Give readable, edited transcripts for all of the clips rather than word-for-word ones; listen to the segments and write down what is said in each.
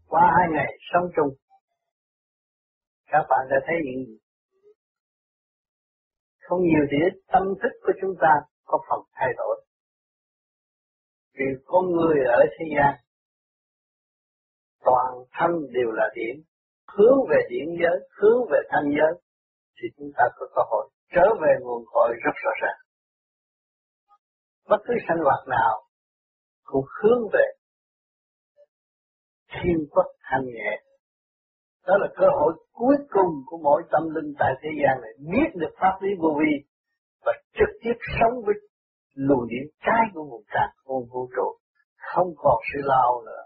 Qua 2 ngày sống chung, các bạn đã thấy những gì? Không nhiều thì ít, tâm thức của chúng ta có phần thay đổi. Vì con người ở thế gian toàn thân đều là điển, hướng về điển giới, hướng về thanh giới, thì chúng ta có cơ hội trở về nguồn cội rất rõ ràng. Bất cứ sinh hoạt nào cũng hướng về thiên quốc thanh nhẹ. Đó là cơ hội cuối cùng của mỗi tâm linh tại thế gian này, biết được pháp lý vô vi và trực tiếp sống với luồng điển trái của vùng càn khôn vũ trụ, không còn sự lao nữa.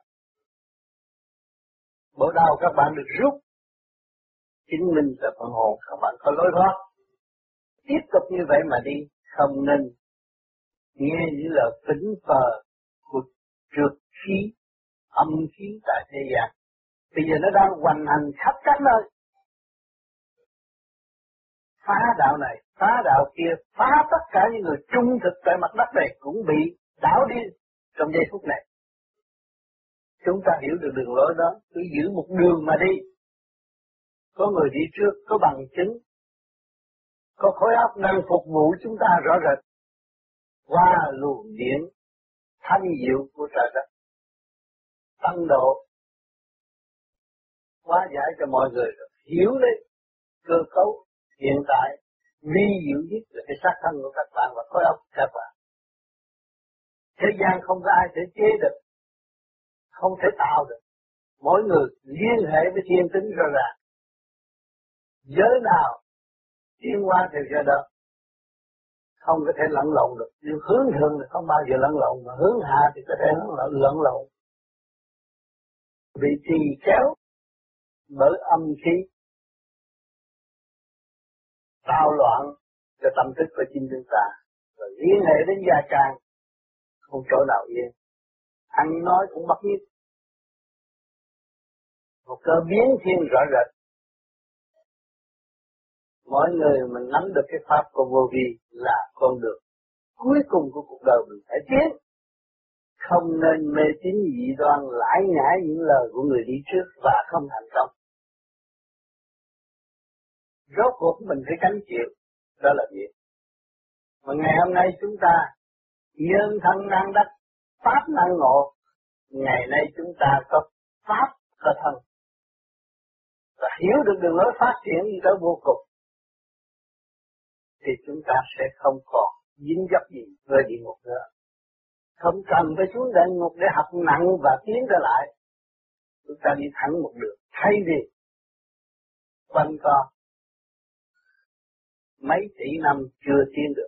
Bữa nào các bạn được rút chứng minh là phần hồn, các bạn có lối thoát. Tiếp tục như vậy mà đi, không nên nghe những lời phỉnh phờ của trượt khí, âm khí tại thế gian. Bây giờ nó đang hoành hành khắp các nơi. Phá đạo này, phá đạo kia, phá tất cả những người trung thực tại mặt đất này cũng bị đảo đi trong giây phút này. Chúng ta hiểu được đường lối đó, cứ giữ một đường mà đi. Có người đi trước, có bằng chứng, có khối óc đang phục vụ chúng ta rõ rệt. Qua luồng điển thanh diệu của trời đất, tăng độ, hóa giải cho mọi người hiểu lấy cơ cấu hiện tại. Vi diệu nhất là cái xác thân của các bạn và khối óc của các bạn. Thế gian không có ai thể chế được, không thể tạo được. Mỗi người liên hệ với thiên tính rõ ràng. Giới nào tiến hóa theo giới đó, không có thể lẫn lộn được. Nhưng hướng thượng thì không bao giờ lẫn lộn, mà hướng hạ thì có thể lẫn lộn. Bị trì kéo bởi âm khí, tạo loạn cho tâm thức của chính chúng ta, rồi liên hệ đến gia can, không chỗ nào yên. Ăn nói cũng bất nhất. Một cơ biến thiên rõ rệt. Mỗi người mình nắm được cái pháp của vô vi là con đường cuối cùng của cuộc đời mình phải tiến. Không nên mê tín dị đoan lãi nhãi những lời của người đi trước và không thành công. Rốt cuộc mình phải gánh chịu, đó là việc. Mà ngày hôm nay chúng ta nhân thân năng đắc, pháp năng ngộ. Ngày nay chúng ta có pháp có thân và hiểu được đường lối phát triển đi tới vô cùng, thì chúng ta sẽ không còn dính dấp gì với địa ngục nữa. Không cần phải xuống địa ngục để học nặng và tiến trở lại. Chúng ta đi thẳng một đường, thay vì quanh co mấy tỷ năm chưa tiến được,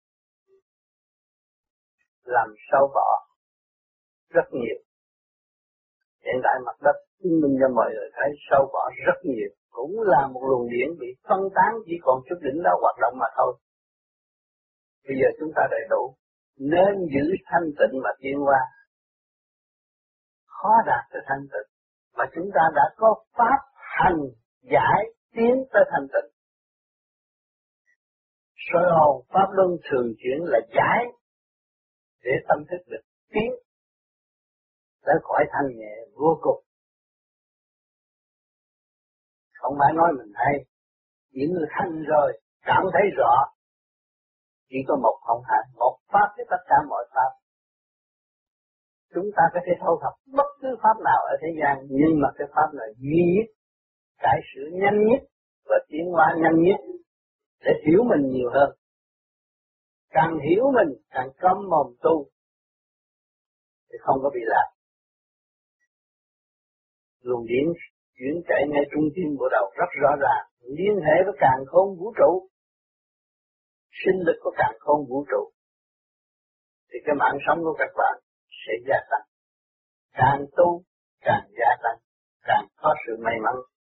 làm sâu bỏ rất nhiều. Hiện tại mặt đất chứng minh cho mọi người thấy sâu bỏ rất nhiều, cũng là một luồng điển bị phân tán, chỉ còn chút đỉnh đó hoạt động mà thôi. Bây giờ chúng ta đầy đủ, nên giữ thanh tịnh mà tiến qua. Khó đạt tới thanh tịnh, mà chúng ta đã có pháp hành giải tiến tới thanh tịnh. Soi hồn pháp luân thường chuyển là giải để tâm thức được tiến tới khỏi thanh nhẹ vô cùng. Không phải nói mình hay, những người thanh rồi cảm thấy rõ. Chỉ có một không hai, một pháp với tất cả mọi pháp. Chúng ta có thể thâu thập bất cứ pháp nào ở thế gian, nhưng mà cái pháp này duy nhất, cải sửa nhanh nhất và tiến hóa nhanh nhất để hiểu mình nhiều hơn. Càng hiểu mình, càng cấm mồm tu thì không có bị lạc. Luồng điển chuyển chạy ngay trung tim bộ đầu rất rõ ràng, liên hệ với càn khôn vũ trụ, sinh lực của càn khôn vũ trụ, thì cái mạng sống của các bạn sẽ gia tăng. Càng tu càng gia tăng, càng có sự may mắn.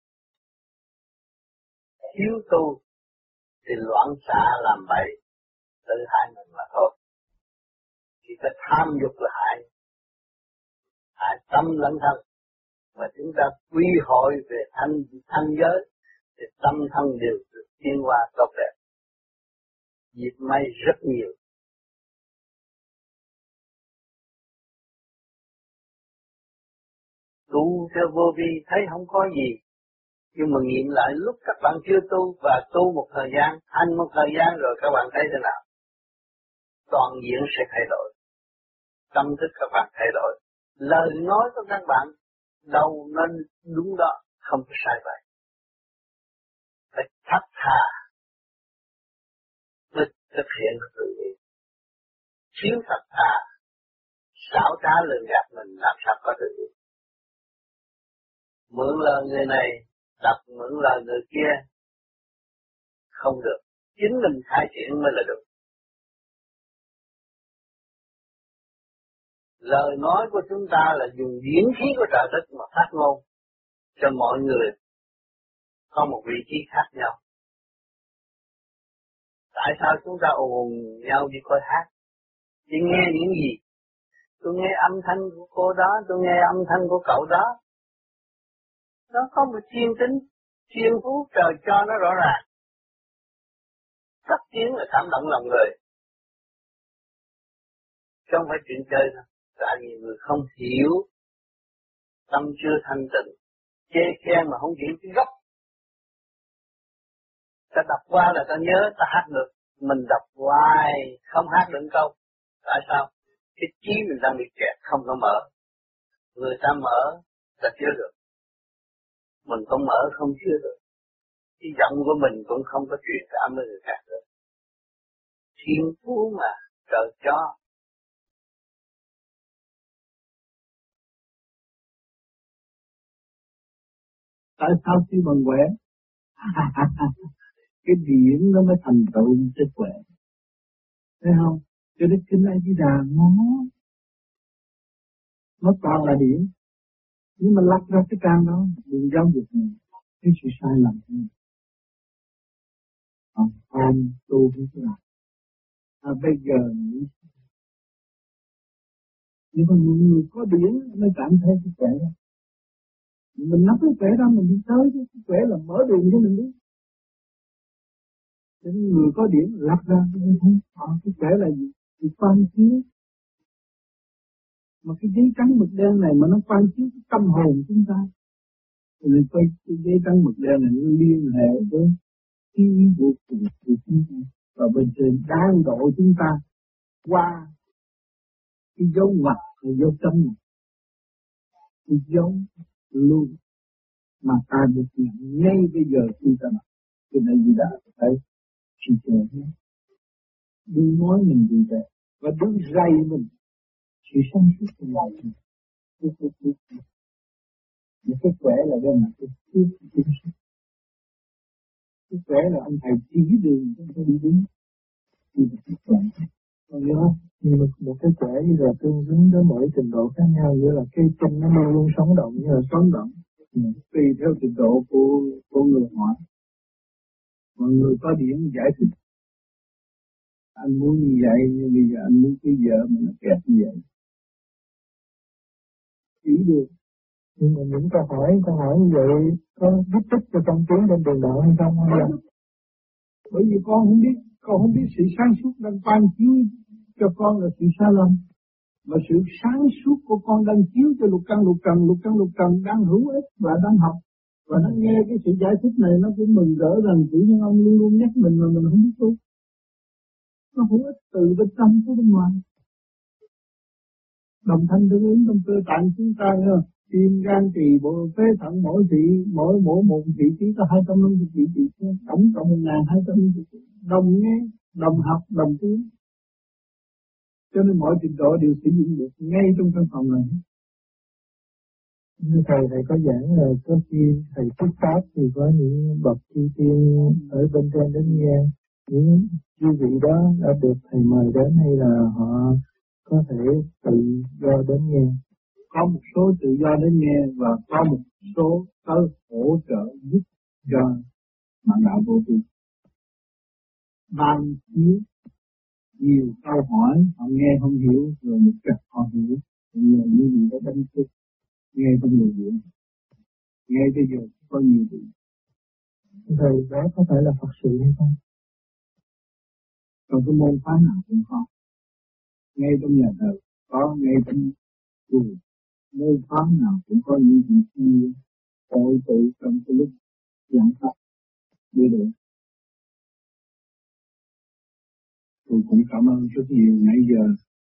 Thiếu tu thì loạn xạ làm bậy, tự hại mình mà thôi. Chỉ có tham dục là hại tâm lẫn thân. Và chúng ta quy hội về thanh giới thì tâm thân đều được tiến hóa tốt đẹp. Dịp may rất nhiều. tu theo vô vi thấy không có gì, nhưng mà nghiệm lại lúc các bạn chưa tu và tu một thời gian, hành một thời gian rồi các bạn thấy thế nào? Toàn diện sẽ thay đổi, tâm thức các bạn thay đổi, lời nói của các bạn đâu nên đúng đó, không có sai vậy. Phải thật thà mới thực hiện được tự nhiên. Thiếu thật thà, xảo trá lường gạt mình làm sao có tự nhiên. Mượn lời người này, đọc mượn lời người kia, không được. Chính mình khai triển mới là được. Lời nói của chúng ta là dùng điển khí của trời đất mà phát ngôn cho mọi người có một vị trí khác nhau. Tại sao chúng ta ồn nhau đi coi hát? Chỉ nghe những gì? Tôi nghe âm thanh của cô đó, tôi nghe âm thanh của cậu đó. Nó có một thiên tính, thiên phú trời cho nó rõ ràng. Tất tiếng là cảm động lòng người. Chứ không phải chuyện chơi đâu. Tại vì người không hiểu, tâm chưa thanh tịnh, chê khen mà không hiểu cái gốc. Ta đọc qua là ta nhớ, ta hát được. Mình đọc hoài, không hát được câu. Tại sao? Cái trí mình đang bị kẹt, không có mở. Người ta mở, ta chứa được. Mình không mở, không chứa được. Cái giọng của mình cũng không có truyền cảm với người khác được. Thiên phú mà, trời cho. Tại sao khi bằng quẻ cái điển nó mới thành tựu sức khỏe, thấy không? Cho nên kinh A Di Đà nó toàn là điển, nhưng mà lắc ra cái trang đó đừng giáo dục mình cái sự sai lầm của mình. Con tu cái gì bây giờ nhưng mà người có điển mới cảm thấy sức khỏe. Mình nắm cái khỏe đó mình đi tới cái khỏe là mở đường cho mình đi. Những người có điển lắp ra cái khỏe là gì? Thì quan chiếu. Mà cái giấy trắng mực đen này mà nó quan chiếu cái tâm hồn chúng ta. Thì cái giấy trắng mực đen này nó liên hệ với cái ý vô cùng của chúng ta. Và bên trên đang độ chúng ta qua cái dấu ngoặc và dấu chấm này. Cái dấu luôn mà ta được nhận ngay bây giờ khi ta mặc. Cho nên gì đã thấy chỉ chờ nhé. Đừng nói mình gì vậy. Và đừng dày mình. Sự sáng suốt của mình. Một cái khỏe là đây là cái chính sách. Cái khỏe là ông thầy chỉ đường cho tôi đi đúng. Thì là cái khỏe. Còn nhớ không? Nhưng mà một cái khỏe như là tương ứng với mỗi trình độ khác nhau. Như là cây chân nó luôn luôn sống động như là sống động. Tùy theo trình độ của người hỏi. Mọi người có điểm giải thích. Anh muốn như vậy, nhưng bây giờ anh muốn cưới vợ mà nó kẹt như vậy. Chỉ được. Nhưng mà những câu hỏi như vậy có giúp ích cho công tiến trên đường đạo hay không? Bởi vì con không biết sự sáng suốt đang quan chiếu cho con là sự sai lầm. Mà sự sáng suốt của con đang chiếu cho lục căn đang hữu ích và đang học. Và nó nghe cái sự giải thích này nó cũng mừng rỡ rằng chủ nhân ông luôn luôn nhắc mình mà mình không biết tu. Nó hữu ích từ bên trong tới bên ngoài. Đồng thanh tương ứng trong cơ tạng chúng ta nữa. Tim, gan, tỳ, bộ, phế, thận, mỗi một vị trí có 250 vị trí, tổng cộng 1250 vị trí. Đồng nghe, đồng học, đồng tiếng. Cho nên mọi trình độ đều sử dụng được ngay trong căn phòng này. Như thầy có giảng là có khi thầy thuyết pháp thì có những bậc chư tiên ở bên trên đến nghe. Những chư vị đó đã được thầy mời đến hay là họ có thể tự do đến nghe? Có một số tự do đến nghe và có một số tới hỗ trợ giúp cho mạng đạo vô vi. Ban chiếu nhiều câu hỏi họ nghe không hiểu rồi một cách họ hiểu. Bây giờ như gì đó đánh thức nghe trong người viện. Nghe bây giờ có nhiều vị. Thầy đó có phải là Phật sự hay không? Còn cái môn phái nào cũng có. Ngay trong nhà thờ có, ngay trong chùa nơi thoáng nào cũng có những vị trí hội tụ trong cái lúc giảng pháp để được. Tôi cũng cảm ơn rất nhiều nãy giờ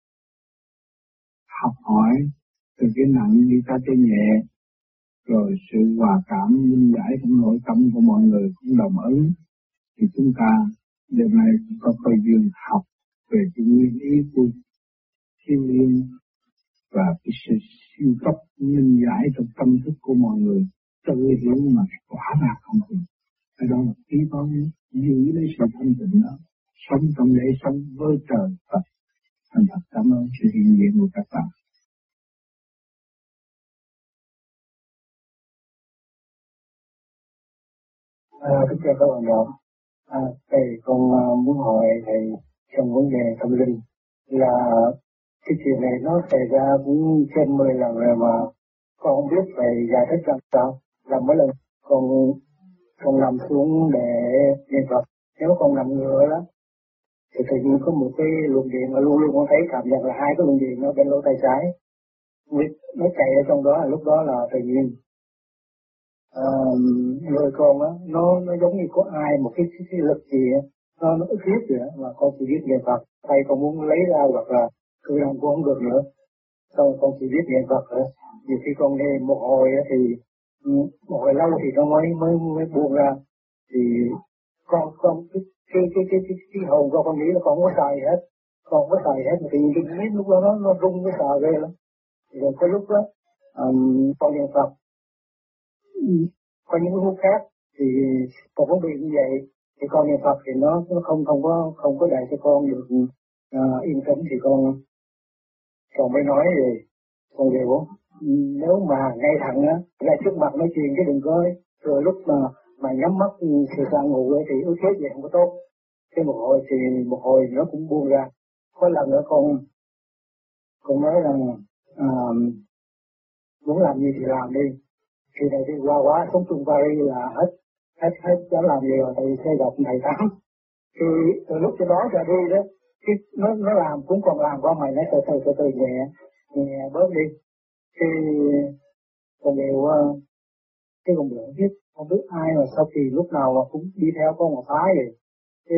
học hỏi từ cái nặng đi ra cái nhẹ, rồi sự hòa cảm minh giải trong nội tâm của mọi người cũng đồng ứng, thì chúng ta đêm nay cũng có cơ duyên học về cái nguyên ý của thiên liêng và cái sự siêu cấp minh giải trong tâm thức của mọi người tự hiểu mà quả là không được. Cái đó là trí toán giữ lấy sự thanh tịnh đó, sống trong lễ sống với trời Phật. Thành thật cảm ơn sự hiện diện của các bạn. Kính chào các bạn nhỏ. Thầy con muốn hỏi thầy trong vấn đề tâm linh là cái chuyện này nó xảy ra cũng trên 10 lần rồi mà con không biết phải giải thích làm sao. Là mỗi lần con nằm xuống để niệm Phật, nếu con nằm ngửa đó thì tự nhiên có một cái luồng điện mà luôn luôn con thấy cảm nhận là hai cái luồng điện nó bên lỗ tay trái, nó chạy ở trong đó, lúc đó là tự nhiên người con á, nó giống như có ai một cái lực gì á, nó ức hiếp vậy mà con chỉ biết niệm Phật, tay con muốn lấy ra hoặc là cử động cũng không được nữa, xong con chỉ biết niệm Phật nữa. Nhiều khi con niệm một hồi á thì một hồi lâu thì nó mới buông ra, thì con cái hồn con nghĩ là con không có xài hết, con không có xài hết, mà tự nhiên cái lúc đó nó rung cái sợ ghê lắm. Rồi có lúc đó con niệm Phật có những cái lúc khác thì còn có bị như vậy, thì con niệm Phật thì nó không có để cho con được yên tĩnh, thì con mới nói về con hiểu. Nếu mà ngay thẳng á ra trước mặt nói chuyện chứ đừng có rồi lúc mà nhắm mắt sự sang ngủ ấy thì ước chế vậy không có tốt. Cái một hồi nó cũng buông ra. Có lần nữa con nói rằng muốn làm gì thì làm đi. Thì này đi qua sống chung Paris là hết đã làm gì rồi, thầy sẽ gặp thầy Tám. Thì từ lúc đó trở đi đó, cái nó làm cũng còn làm qua mày, nó từ từ nhẹ bớt đi. Thì còn đều cái còn đều không biết ai mà sau khi lúc nào mà cũng đi theo con một phá vậy. Thì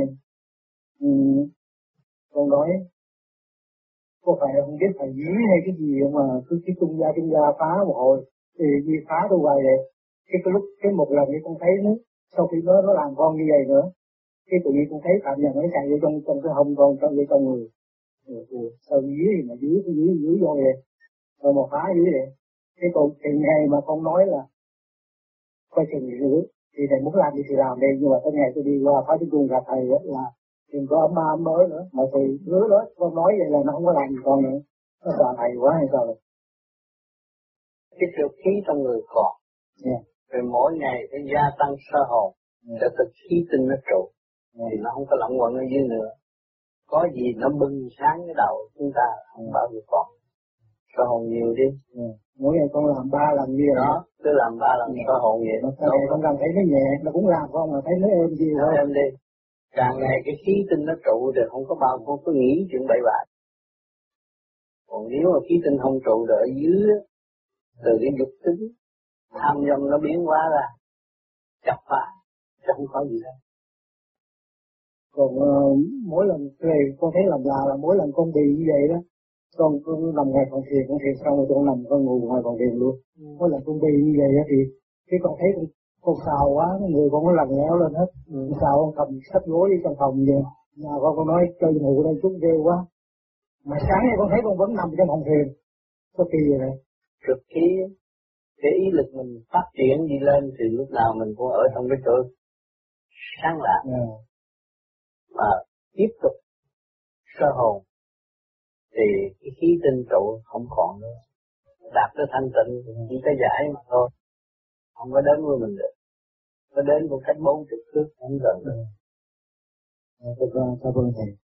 con nói có phải không biết thầy dí hay cái gì mà cứ tung ra phá một hồi thì đi phá tôi hoài vậy. Cái một lần thì con thấy nó sau khi nó làm con như vậy nữa, cái tự nhiên con thấy cảm nhận nó chạy vô trong cái hông con, trong người. Sao dí thì mà dí vô vậy, rồi một phá dí vậy. Cái từ ngày mà con nói là coi chừng nữa thì thầy muốn làm gì thì làm đi, nhưng mà cái ngày tôi đi qua phá cái cung gặp thầy là đừng có ấm ma mới nữa, mà thầy hứa đó con nói vậy là nó không có làm gì con nữa, nó sợ thầy quá hay sao rồi. Cái trượt khí trong người còn, rồi mỗi ngày phải gia tăng sơ hồn để thực khí tinh nó trụ, thì nó không có lẫn quẩn ở dưới nữa. Có gì nó bừng sáng cái đầu chúng ta không bao giờ còn. Sơ hồn nhiều đi. Mỗi ngày con làm 3 lần như vậy đó, cứ làm 3 lần sơ hồn vậy. Nó không cần thấy nó nhẹ, nó cũng làm không mà thấy nó êm gì thôi. Êm đi. Càng ngày cái khí tinh nó trụ thì không có bao, không có nghĩ chuyện bậy bạ. Còn nếu mà khí tinh không trụ được ở dưới, từ cái dục tính tham dâm nó biến hóa ra chọc phá, chứ không có gì đâu. Còn mỗi lần về con thấy làm là mỗi lần con bị như vậy đó, con nằm ngoài phòng thiền xong rồi con nằm con ngủ ngoài phòng thiền luôn. Mỗi lần con bị như vậy đó thì cái con thấy con xào quá, người con nó lằn léo lên hết. Xào con cầm sách gối đi trong phòng vậy, nhà con nói chơi ngủ đây chút ghê quá. Mà sáng nay con thấy con vẫn nằm trong phòng thiền, có kỳ vậy này. Trực khí, cái ý lực mình phát triển đi lên thì lúc nào mình cũng ở trong cái chỗ sáng lạc. Mà tiếp tục sơ hồn thì cái khí tinh trụ không còn nữa, đạt tới thanh tịnh chỉ có giải mà thôi, không có đến với mình được, có đến một cách 40 thước không gần được. Cảm ơn thầy.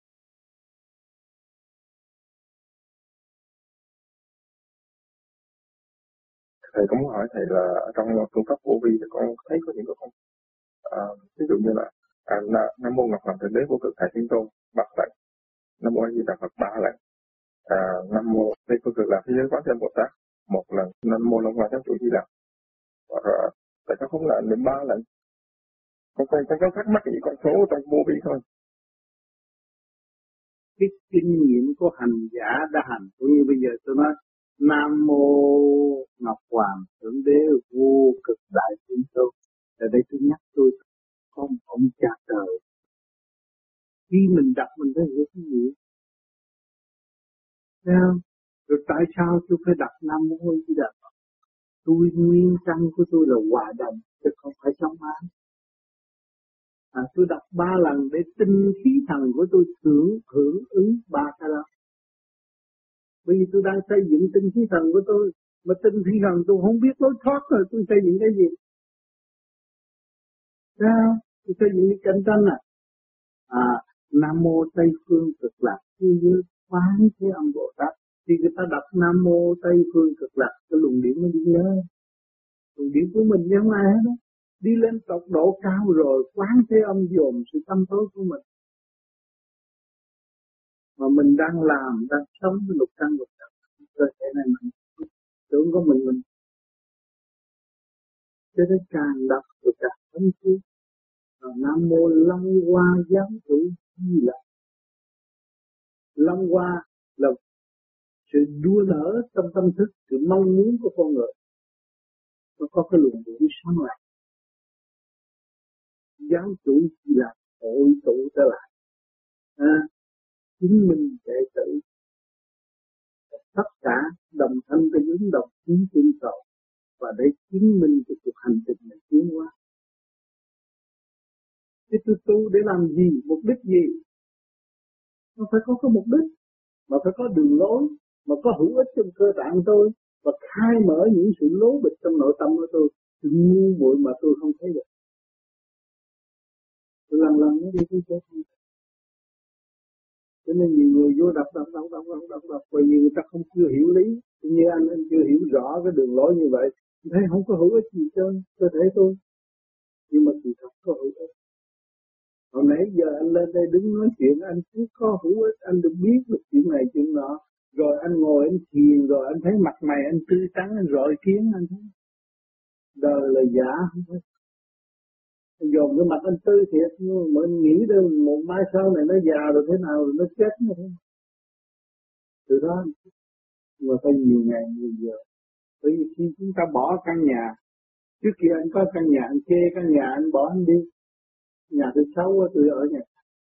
Thầy có muốn hỏi thầy là trong phương pháp Vô Vi thì con thấy có những cái con ví dụ như là Nam mô Ngọc Hoàng Thượng Đế Vô Cực Thầy Thiên Tôn 3 lần, Nam mô A Di Đà Phật 3 lần, Nam mô Tây Phương Cực Lạc Thế Giới Quán Thế Bồ Tát một lần Nam Mô Long Hoa Giáo Chủ Di Lặc. Rồi tại sao không làm đến 3 lần? Con có thắc mắc những con số trong vô vi thôi. Cái kinh nghiệm của hành giả đã hành, cũng như bây giờ tôi nói Nam Mô Ngọc Hoàng Thượng Đế Vô Cực Đại Thiên Tôn. Ở đây tôi nhắc tôi có một ông cha trời. Khi mình đọc mình phải hiểu cái gì? Sao? Rồi tại sao tôi phải đọc Nam Mô Di Đà Phật? Tôi nguyên căn của tôi là hòa đồng, chứ không phải chống ám. Tôi đọc 3 lần để tinh khí thần của tôi hưởng ứng 3 cái đó. Bởi vì tôi đang xây dựng tinh khí thần của tôi, mà tinh khí thần tôi không biết lối thoát rồi tôi xây dựng cái gì? Sao? Tôi xây dựng cái cạnh tranh Nam Mô Tây Phương Cực Lạc Chư Như Quán Thế Âm Bồ Tát. Thì người ta đọc Nam Mô Tây Phương Cực Lạc, cái luồng điển nó đi nhớ. Luồng điển của mình chứ không ai hết đó. Đi lên tốc độ cao rồi Quán Thế Âm dồn sự tâm tối của mình. Mà mình đang làm, đang sống với lục căn lục trần. Cơ thể này mình tưởng có mình. Cho nên càng đọc rồi càng thấm thía. Nam Mô Long Hoa Giáo Chủ Di Lặc. Long Hoa là sự đua nở trong tâm thức, sự mong muốn của con người. Nó có cái luồng điển sáng lạc. Giáo Chủ Di Lặc hội tụ trở lại. Chứng minh đệ tử. Tất cả đồng thanh tương ứng đồng chứng tương cầu. Và để chứng minh cái cuộc hành trình này tiến hóa. Chứ tôi tu để làm gì, mục đích gì? Nó phải có mục đích, mà phải có đường lối, mà có hữu ích trong cơ tạng tôi, và khai mở những sự lố bịch trong nội tâm của tôi. Tôi ngu muội mà tôi không thấy được. Tôi lần nó đi tôi sẽ không thấy. Cho nên nhiều người vô đọc, và nhiều người ta không chưa hiểu lý. Như anh chưa hiểu rõ cái đường lối như vậy. Tôi thấy không có hữu ích gì cho cơ thể tôi. Nhưng mà sự thật có hữu ích. Hồi nãy giờ anh lên đây đứng nói chuyện, anh cứ có hữu ích, anh được biết được chuyện này chuyện nọ. Rồi anh ngồi anh thiền, rồi anh thấy mặt mày anh tươi tắn, anh rọi kiến, anh thấy đời là giả. Anh dồn cái mặt anh tươi thiệt, nhưng mà anh nghĩ đến một mai sau này nó già rồi thế nào, rồi nó chết như thế. Từ đó mà phải nhiều ngày nhiều giờ. Bởi vì khi chúng ta bỏ căn nhà, trước kia anh có căn nhà, anh chê căn nhà, anh bỏ anh đi. Nhà tôi xấu quá, tôi ở nhà.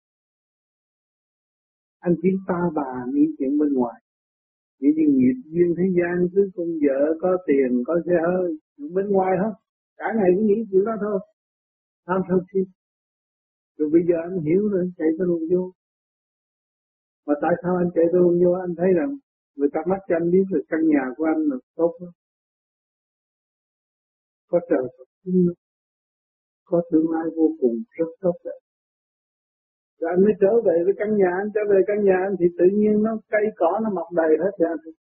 Anh chỉ ta bà nghĩ chuyện bên ngoài. Chỉ như nghiệp duyên thế gian, cứ con vợ có tiền, có xe hơi, bên ngoài hết. Cả ngày cứ nghĩ chuyện đó thôi. Tham sân si. Rồi bây giờ anh hiểu rồi, anh chạy tới luôn vô. Mà tại sao anh chạy tới luôn vô? Anh thấy rằng người ta mắt cho anh biết là căn nhà của anh là tốt lắm. Có trời Phật chính, có tương lai vô cùng rất tốt đẹp. Rồi anh mới trở về với căn nhà, anh trở về căn nhà anh thì tự nhiên nó cây cỏ nó mọc đầy hết ra.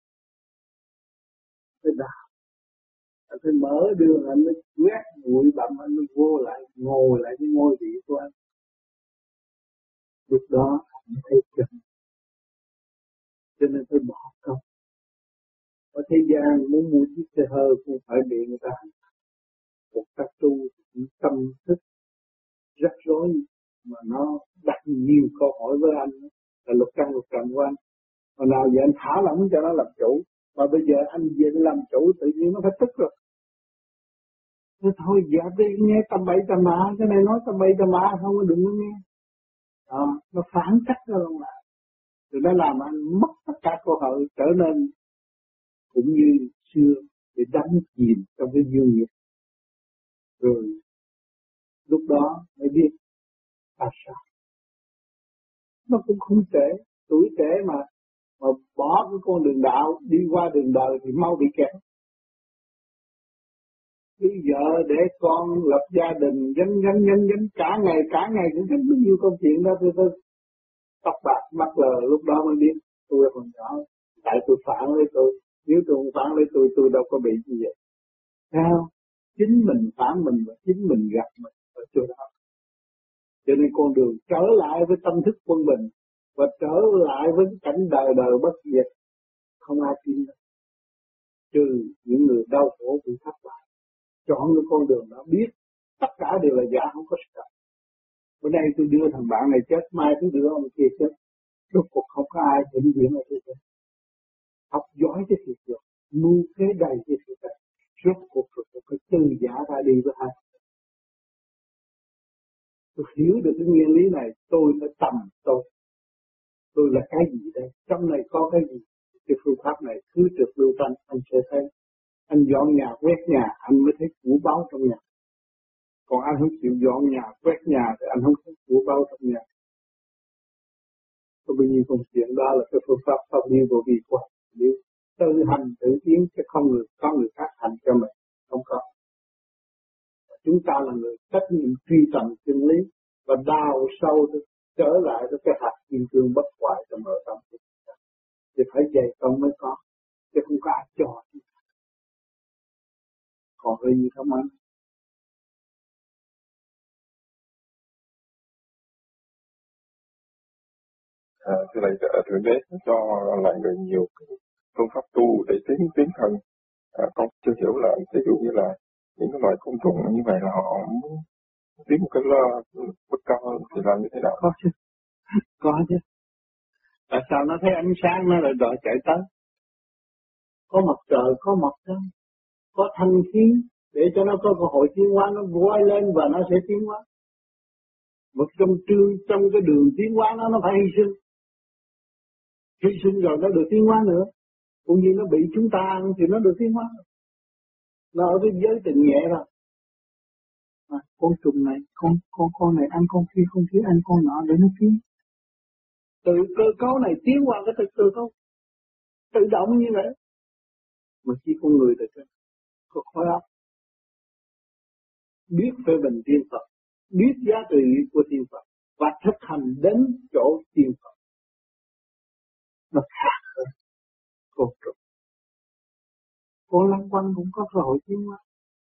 Phải đào. Anh phải mở đường, anh mới quét bụi bặm, anh mới vô lại, ngồi lại cái ngôi vị của anh. Lúc đó anh thấy chân. Cho nên tôi bỏ công. Ở thế gian muốn mua chiếc xe hơi cũng phải bị người ta. Một các tu tâm thức rắc rối mà nó đặt nhiều câu hỏi với anh là lục căn lục trần của anh. Mà nào giờ anh thả lỏng cho nó làm chủ, mà bây giờ anh về làm chủ tự nhiên nó phải tức rồi. Thế thôi dẹp đi, nghe tầm bậy tầm bạ, cái này nói tầm bậy tầm bạ không có đừng có nghe. Nó phản cách ra luôn lại. Rồi nó làm anh mất tất cả cơ hội trở nên cũng như xưa để đắm chìm trong cái dương nghiệp. Rồi lúc đó mới biết tại sao. Nó cũng không trễ, tuổi trẻ mà bỏ cái con đường đạo đi qua đường đời thì mau bị kẹt. Bây giờ để con lập gia đình dấn cả ngày cũng rất nhiều công chuyện đó tôi tóc bạc mắt lờ lúc đó mới biết tôi còn nhỏ tại tôi phản lấy tôi, nếu tôi không phản lấy tôi đâu có bị như vậy. Sao? Chính mình phản mình và chính mình gặp mình ở chỗ đó. Cho nên con đường trở lại với tâm thức quân bình và trở lại với cái cảnh đời bất diệt không ai tin đâu. trừ những người đau khổ bị thất bại. Chọn cái con đường đó, biết tất cả đều là giả, không có sự thật. Bữa nay tôi đưa thằng bạn này chết, mai tôi đưa ông kia chết. Rốt cuộc không có ai vĩnh viễn ở thế giới. Học giỏi cái thiệt rồi, nuôi kế đầy cái thiệt rồi. Rốt cuộc rồi phải từ giả ra đi với hai. Tôi hiểu được cái nguyên lý này, tôi phải tầm tôi là cái gì đây, trong này có cái gì. Cái phương pháp này cứ trượt lưu tranh, anh sẽ thấy. Anh dọn nhà, quét nhà, anh mới thấy của báu trong nhà. Còn anh không chịu dọn nhà, quét nhà thì anh không thấy của báu trong nhà. Có bao nhiêu công chuyện đó là cái phương pháp pháp lý vô vi của nếu tự hành tự tiến chứ không có người khác hành cho mình, không có. Chúng ta là người trách nhiệm truy tầm chân lý và đào sâu trở lại với cái hạt kim cương bất hoại trong nội tâm của chúng ta. Thì phải dày công mới có, chứ không có ai cho. Còn cái gì không anh? Thưa thầy, Thượng Đế cho lại người nhiều phương pháp tu để tiến thân. Con chưa hiểu là ví dụ như là những cái loài côn trùng như vậy là họ muốn tiến một cái bước cao hơn thì làm như thế nào? Có chứ. Tại sao nó thấy ánh sáng nó lại đòi chạy tới? Có mặt trời, có mặt trăng, có thanh khí để cho nó có cơ hội tiến hóa, nó voi lên và nó sẽ tiến hóa. Một trong cái đường tiến hóa nó phải hy sinh. Hy sinh rồi nó được tiến hóa nữa. Cũng như nó bị chúng ta ăn thì nó được tiến hóa. Nó ở cái giới tình nhẹ rồi. Con trùng này, con này ăn con kia ăn con nọ để nó tiến. Từ cơ cấu này tiến qua cái cơ cấu tự động như vậy. Mà chỉ con người được có khối óc. Biết phê bình tiên Phật, biết giá trị của tiên Phật và thực hành đến chỗ tiên Phật. Nó khác hơn con trùng. Con lăng quăng cũng có cơ hội tiến hóa.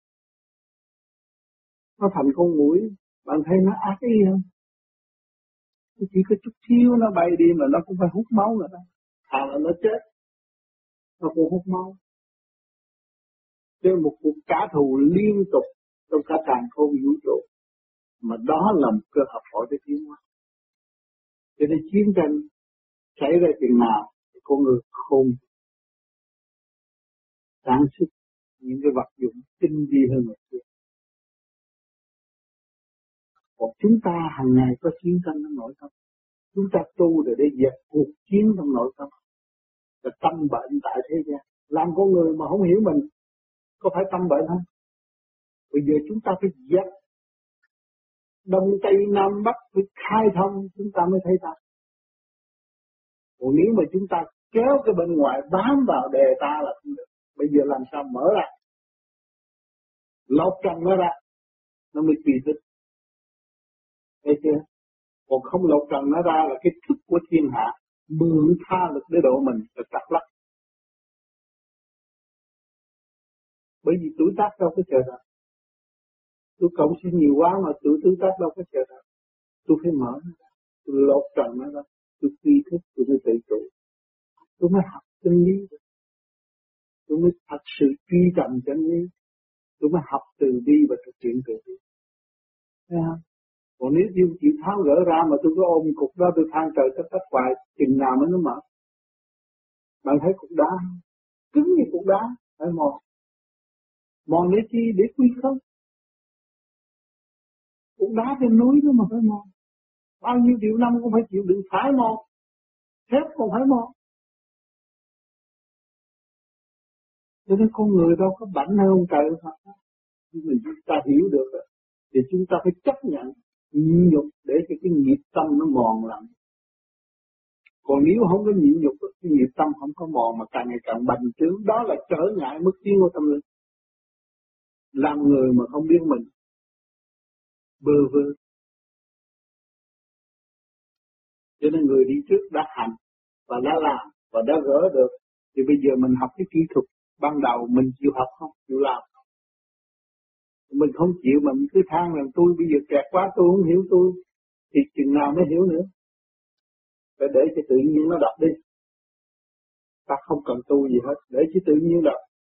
Nó thành con muỗi, bạn thấy nó ác ý không? Chỉ có chút xíu nó bay đi mà nó cũng phải hút máu rồi đó. Thà là nó chết, nó cũng hút máu. Cho một cuộc trả thù liên tục trong cả càn khôn vũ trụ. Mà đó là một cơ học hỏi để tiến hóa. Cho nên chiến tranh xảy ra chừng nào thì con người không sản xuất những cái vật dụng tinh vi hơn một chút. Còn chúng ta hàng ngày có chiến tranh trong nội tâm. Chúng ta tu để dẹp cuộc chiến trong nội tâm. Là tâm bệnh tại thế gian. Làm con người mà không hiểu mình có phải tâm bệnh không? Bây giờ chúng ta phải dẹp Đông Tây Nam Bắc phải khai thông chúng ta mới thấy ta. Còn nếu mà chúng ta kéo cái bên ngoài bám vào đề ta là không được. Bây giờ làm sao mở ra, lột trần nó ra, nó mới tùy thích. Thấy chưa? Còn không lột trần nó ra là cái thức của thiên hạ, mượn tha lực để độ mình là trật lắc. Bởi vì tuổi tác đâu có chờ đợi. Tôi cộng sinh nhiều quá mà tuổi tác đâu có chờ đợi. Tôi phải mở nó ra, tôi lột trần nó ra, tôi tùy thích, tôi mới tự chủ. Tôi mới học chân lý, tôi mới thật sự truy tầm chân lý, tôi mới học từ bi và thực hiện từ bi. Thấy không? Còn nếu tôi chịu tháo gỡ ra mà tôi có ôm cục đó tôi than trời tất hoài, chừng nào mới nó mở. Bạn thấy cục đá cứng như cục đá, phải mòn để chi? Để quy không. Cục đá trên núi đó mà phải mòn. Bao nhiêu triệu năm cũng phải chịu đựng phải mòn, thép còn phải mòn. Cho nên con người đâu có bảnh hơn ông trời Phật. Nhưng mà chúng ta hiểu được rồi, thì chúng ta phải chấp nhận nhịn nhục để cho cái nghiệp tâm nó mòn lại. Còn nếu không có nhịn nhục, cái nghiệp tâm không có mòn mà càng ngày càng bành trướng, đó là trở ngại mức tiến của tâm linh. Làm người mà không biết mình, bơ vơ. Cho nên người đi trước đã hành và đã làm và đã gỡ được, thì bây giờ mình học cái kỹ thuật ban đầu mình chịu học không, chịu làm. Mình không chịu mà mình cứ than rằng tôi bây giờ kẹt quá, tôi không hiểu tôi, thì chừng nào mới hiểu nữa. Phải để cho tự nhiên nó đọc đi. Ta không cần tu gì hết, để cho tự nhiên đọc.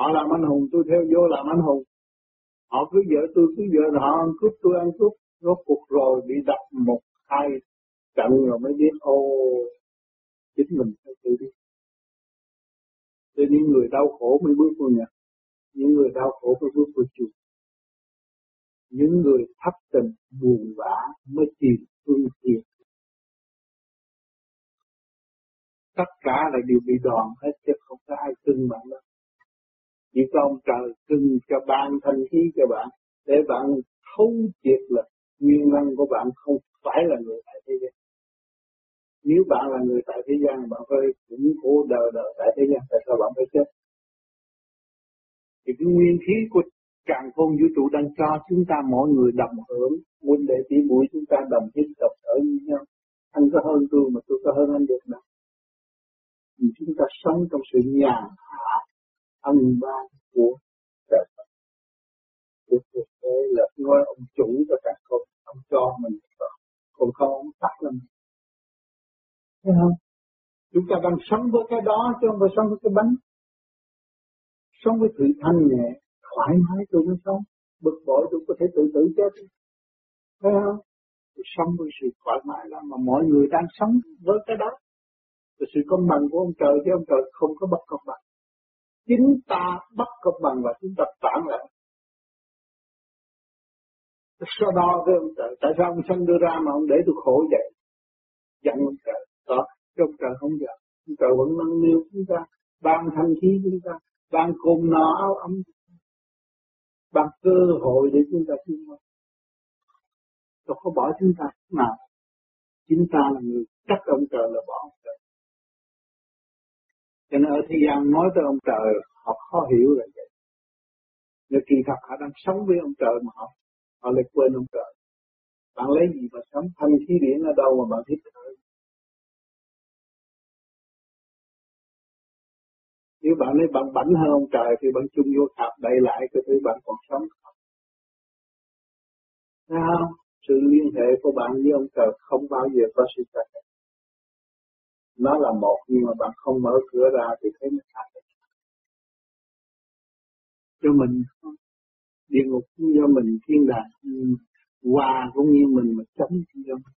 Họ làm anh hùng, tôi theo vô làm anh hùng. Họ cứ vợ tôi cứ vợ, họ ăn cướp tôi ăn cướp. Rốt cuộc rồi bị đập một hai trận rồi mới biết chính mình phải tự đi. Cho những người đau khổ mới bước vô nhà, những người đau khổ mới bước vô chùa. Những người thấp tình buồn bã mới tìm phương tiện. Tất cả là đều bị đòn hết chứ không có ai cưng bạn đâu. Chỉ có ông trời cưng cho ban thanh khí cho bạn để bạn thấu triệt là nguyên năng của bạn không phải là người tại thế gian. Nếu bạn là người tại thế gian, bạn phải cũng khổ đời tại thế gian, tại sao bạn phải chết? Thì cái nguyên khí của càn khôn vũ trụ đang cho chúng ta mỗi người đồng hưởng, huynh đệ tỷ muội chúng ta đồng hít đồng thở như nhau. Anh có hơn tôi mà tôi có hơn anh được đâu. Thì chúng ta sống trong sự nhàn hạ ân ban của trời Phật. Của thực tế là nói ông chủ cho cả không, ông cho mình còn không ông tắt lên. Thấy không? Chúng ta đang sống với cái đó chứ không phải sống với cái bánh. Sống với sự thanh nhẹ, thoải mái tôi mới sống. Bực bội tôi có thể tự chết. Thấy không? Tôi sống với sự thoải mái lắm mà mọi người đang sống với cái đó. Và sự công bằng của ông trời chứ ông trời không có bất công bằng. Chính ta bất công bằng và chúng ta phản lại. So đo với ông trời. Tại sao ông sanh đưa ra mà ông để tôi khổ vậy? Giận ông trời. Đó. Chứ ông trời không giận. Ông trời vẫn nâng niu chúng ta. Ban thanh khí chúng ta. Ban cơm no áo ấm. Ban cơ hội để chúng ta tiến hóa. Đâu có bỏ chúng ta nào. Chính ta là người trách ông trời là bỏ ông trời. Cho nên ở thế gian nói tới ông trời họ khó hiểu là vậy. Nhưng kỳ thật họ đang sống với ông trời mà họ lại quên ông trời. Bạn lấy gì mà sống? Thanh khí điển ở đâu mà bạn hít thở? Nếu bạn lấy bạn bảnh hơn ông trời thì bạn chung vô thạp đậy lại cái thứ bạn còn sống không? Thấy không? Sự liên hệ của bạn với ông trời không bao giờ có sự tách. Nó là một nhưng mà bạn không mở cửa ra thì thấy nó khác. Cho mình địa ngục cũng do mình, thiên đàng hòa cũng như mình mà chống cho mình.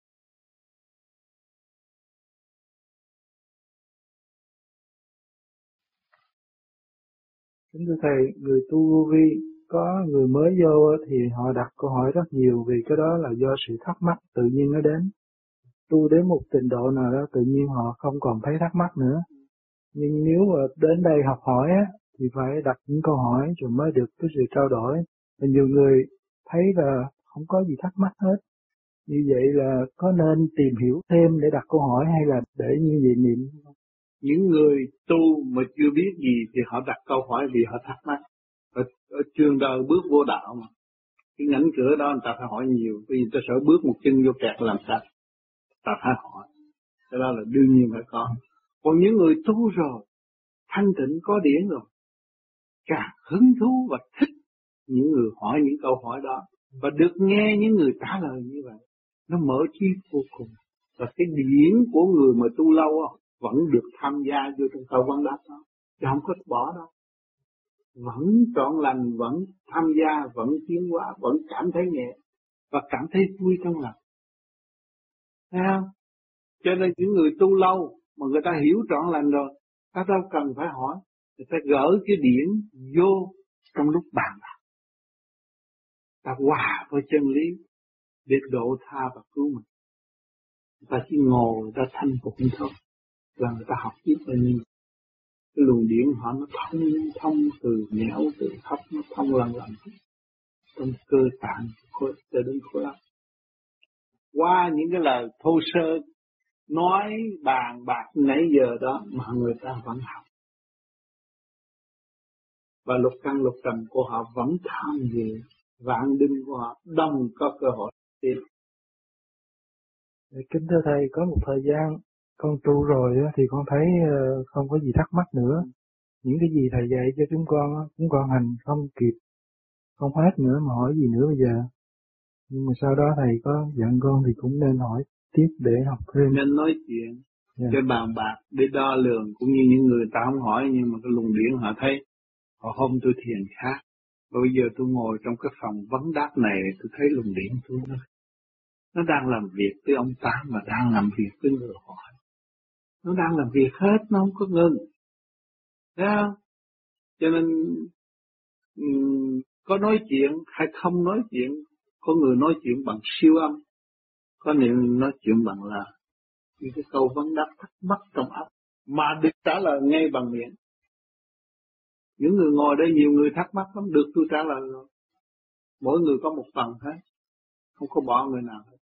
Kính thưa Thầy, người tu vô vi, có người mới vô thì họ đặt câu hỏi rất nhiều vì cái đó là do sự thắc mắc tự nhiên nó đến. Tu đến một trình độ nào đó tự nhiên họ không còn thấy thắc mắc nữa. Nhưng nếu mà đến đây học hỏi á, thì phải đặt những câu hỏi rồi mới được cái sự trao đổi. Và nhiều người thấy là không có gì thắc mắc hết. Như vậy là có nên tìm hiểu thêm để đặt câu hỏi hay là để như vậy niệm? Những người tu mà chưa biết gì thì họ đặt câu hỏi vì họ thắc mắc. Ở trường đời bước vô đạo mà. Cái ngành cửa đó người ta phải hỏi nhiều. Vì người ta sợ bước một chân vô kẹt làm sao. Ta phải hỏi. Cái đó là đương nhiên phải có. Còn những người tu rồi, thanh tịnh có điển rồi, càng hứng thú và thích những người hỏi những câu hỏi đó. Và được nghe những người trả lời như vậy. Nó mở trí vô cùng. Và cái điển của người mà tu lâu vẫn được tham gia vô trong câu vấn đáp đó. Chứ không có bỏ đâu. Vẫn trọn lành, vẫn tham gia, vẫn tiến hóa, vẫn cảm thấy nhẹ. Và cảm thấy vui trong lòng. Thấy không? Cho nên những người tu lâu mà người ta hiểu trọn lành rồi, ta đâu cần phải hỏi. Người ta gỡ cái điển vô trong lúc bàn bạc. Ta hòa với chân lý để độ tha và cứu mình. Người ta chỉ ngồi, người ta thanh phục thôi. Là người ta học tiếp bao nhiêu. Cái luồng điển họ nó thông từ nẻo, từ thấp, nó thông lần trong cơ tạng cho đến khối óc. Qua những cái lời thô sơ nói bàn bạc nãy giờ đó mà người ta vẫn học. Và lục căn lục trần của họ vẫn tham dự, vạn đinh của họ đông có cơ hội tiếp. Kính thưa Thầy, có một thời gian con tu rồi thì con thấy không có gì thắc mắc nữa. Những cái gì Thầy dạy cho chúng con hành không kịp, không hết nữa mà hỏi gì nữa bây giờ. Nhưng mà sau đó Thầy có dặn con thì cũng nên hỏi tiếp để học thêm. Nên nói chuyện, để bàn bạc, để đo lường, cũng như những người ta không hỏi nhưng mà cái luồng điển họ thấy. Hôm tôi thiền khác, bây giờ tôi ngồi trong cái phòng vấn đáp này, tôi thấy luồng điển tôi nó đang làm việc với ông Tám và đang làm việc với người hỏi. Nó đang làm việc hết, nó không có ngừng. Thấy không? Cho nên có nói chuyện hay không nói chuyện, có người nói chuyện bằng siêu âm, có người nói chuyện bằng là những cái câu vấn đáp thắc mắc trong óc mà được trả lời ngay bằng miệng. Những người ngồi đây nhiều người thắc mắc lắm, được tôi trả lời rồi. Mỗi người có một phần hết, không có bỏ người nào hết.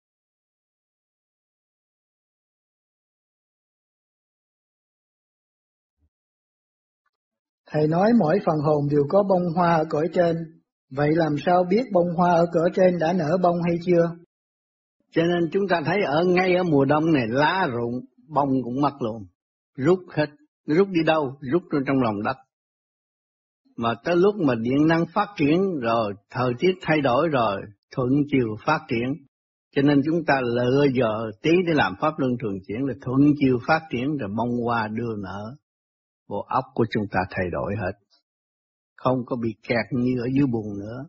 Thầy nói mỗi phần hồn đều có bông hoa ở cõi trên, vậy làm sao biết bông hoa ở cõi trên đã nở bông hay chưa? Cho nên chúng ta thấy ngay ở mùa đông này lá rụng, bông cũng mất luôn, rút hết, rút đi đâu? Rút trong lòng đất. Mà tới lúc mà điện năng phát triển rồi, thời tiết thay đổi rồi, thuận chiều phát triển. Cho nên chúng ta lựa giờ tí để làm pháp luân thường chuyển là thuận chiều phát triển rồi bông hoa đưa nở. Bộ óc của chúng ta thay đổi hết. Không có bị kẹt như ở dưới bùn nữa.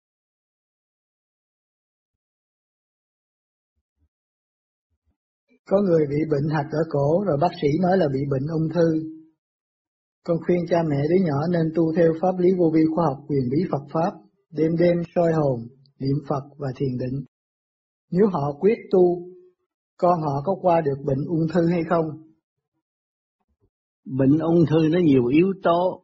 Có người bị bệnh hạch ở cổ rồi bác sĩ nói là bị bệnh ung thư. Con khuyên cha mẹ đứa nhỏ nên tu theo pháp lý vô vi khoa học quyền bí Phật Pháp, đêm đêm soi hồn, niệm Phật và thiền định. Nếu họ quyết tu, con họ có qua được bệnh ung thư hay không? Bệnh ung thư nó nhiều yếu tố.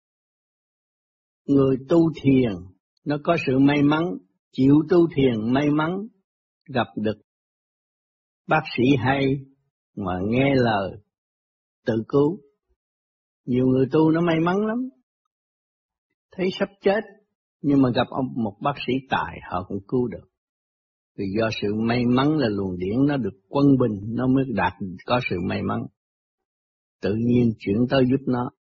Người tu thiền nó có sự may mắn, chịu tu thiền may mắn gặp được bác sĩ hay mà nghe lời tự cứu. Nhiều người tu nó may mắn lắm, thấy sắp chết nhưng mà gặp một bác sĩ tài họ cũng cứu được. Vì do sự may mắn là luồng điển nó được quân bình, nó mới đạt có sự may mắn. Tự nhiên chuyển tới giúp nó.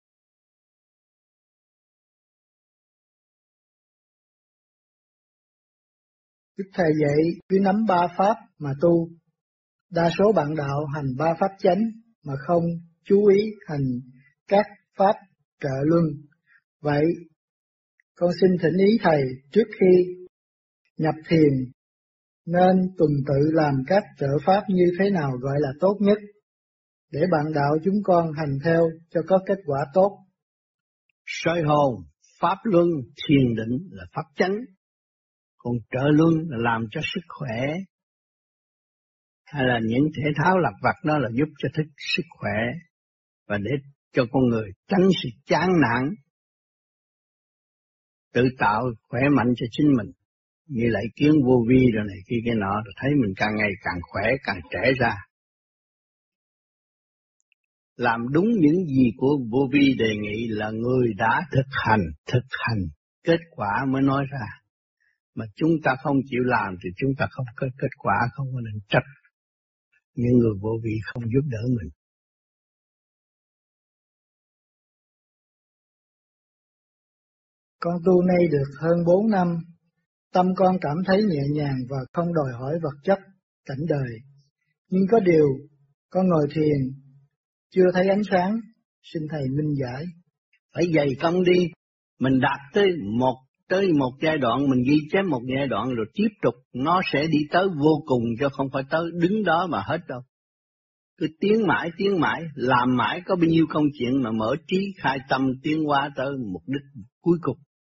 Đức Thầy dạy cứ nắm 3 pháp mà tu. Đa số bạn đạo hành 3 pháp chánh mà không chú ý hành các pháp trợ luân. Vậy, con xin thỉnh ý Thầy trước khi nhập thiền nên tuần tự làm các trợ pháp như thế nào gọi là tốt nhất, để bạn đạo chúng con hành theo cho có kết quả tốt. Soi hồn, pháp luân, thiền định là pháp chánh, còn trợ luân là làm cho sức khỏe, hay là những thể thao lặt vặt đó là giúp cho thích sức khỏe và để cho con người tránh sự chán nản, tự tạo khỏe mạnh cho chính mình. Như lại kiến vô vi rồi này kia cái nọ, rồi thấy mình càng ngày càng khỏe, càng trẻ ra. Làm đúng những gì của vô vi đề nghị là người đã thực hành, kết quả mới nói ra. Mà chúng ta không chịu làm thì chúng ta không có kết quả, không có nên trách những người vô vi không giúp đỡ mình. Con tu nay được hơn 4 năm, tâm con cảm thấy nhẹ nhàng và không đòi hỏi vật chất, cảnh đời. Nhưng có điều, con ngồi thiền, chưa thấy ánh sáng, xin Thầy minh giải. Phải dày công đi, mình đạt tới một giai đoạn, mình ghi chép một giai đoạn rồi tiếp tục, nó sẽ đi tới vô cùng chứ không phải tới đứng đó mà hết đâu. Cứ tiến mãi, làm mãi có bao nhiêu công chuyện mà mở trí khai tâm tiến hóa tới mục đích cuối cùng.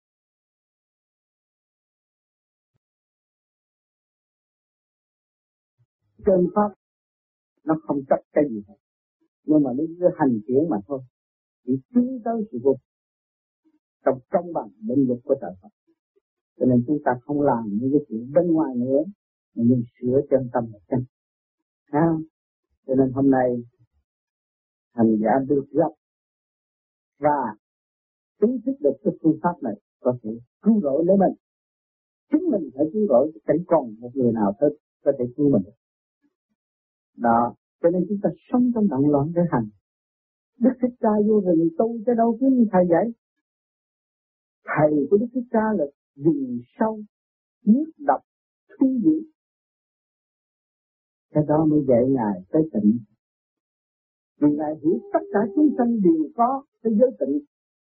Chân pháp nó không chấp cái gì hết, nhưng mà nó cứ hành chuyển mà thôi, chỉ tiến tới sự vô trong công bằng định luật của trời Phật. Cho nên chúng ta không làm những cái chuyện bên ngoài nữa, mà nhưng sửa chân tâm là chân. Cho nên hôm nay hành giả được gặp và ý thức được cái phương pháp này có thể cứu rỗi lấy mình. Chính mình phải cứu rỗi, chẳng còn một người nào hết có thể cứu mình. Đó, cho nên chúng ta sống trong động loạn để hành. Đức Thích Ca vô rừng tu cho đâu kiếm thầy dạy. Thầy của Đức Thích Ca là rừng sâu, nước độc, thú dữ. Cái đó mới dạy Ngài tới tịnh. Vì Ngài hiểu tất cả chúng sanh đều có cái giới tịnh.